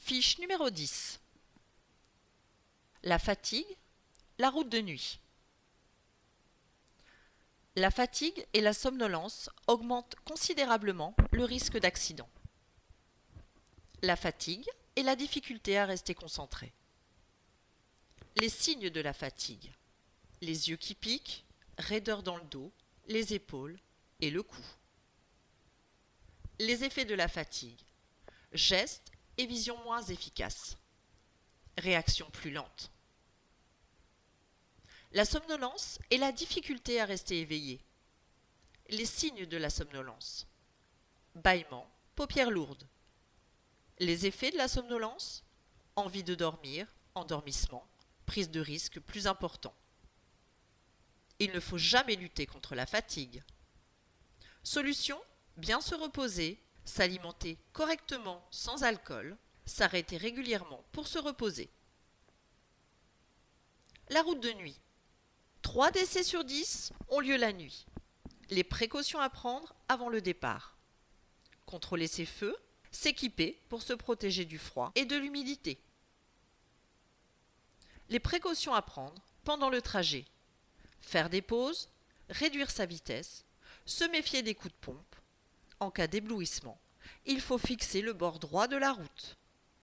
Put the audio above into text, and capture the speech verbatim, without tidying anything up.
Fiche numéro dix. La fatigue, la route de nuit. La fatigue et la somnolence augmentent considérablement le risque d'accident. La fatigue et la difficulté à rester concentré. Les signes de la fatigue: les yeux qui piquent, raideur dans le dos, les épaules et le cou. Les effets de la fatigue: gestes et vision moins efficaces. Réaction plus lente. La somnolence et la difficulté à rester éveillé. Les signes de la somnolence: bâillement, paupières lourdes. Les effets de la somnolence: envie de dormir, endormissement, prise de risque plus important. Il ne faut jamais lutter contre la fatigue. Solution: bien se reposer, s'alimenter correctement sans alcool, s'arrêter régulièrement pour se reposer. La route de nuit. trois décès sur dix ont lieu la nuit. Les précautions à prendre avant le départ: contrôler ses feux, s'équiper pour se protéger du froid et de l'humidité. Les précautions à prendre pendant le trajet: faire des pauses, réduire sa vitesse, se méfier des coups de pompe. En cas d'éblouissement, il faut fixer le bord droit de la route.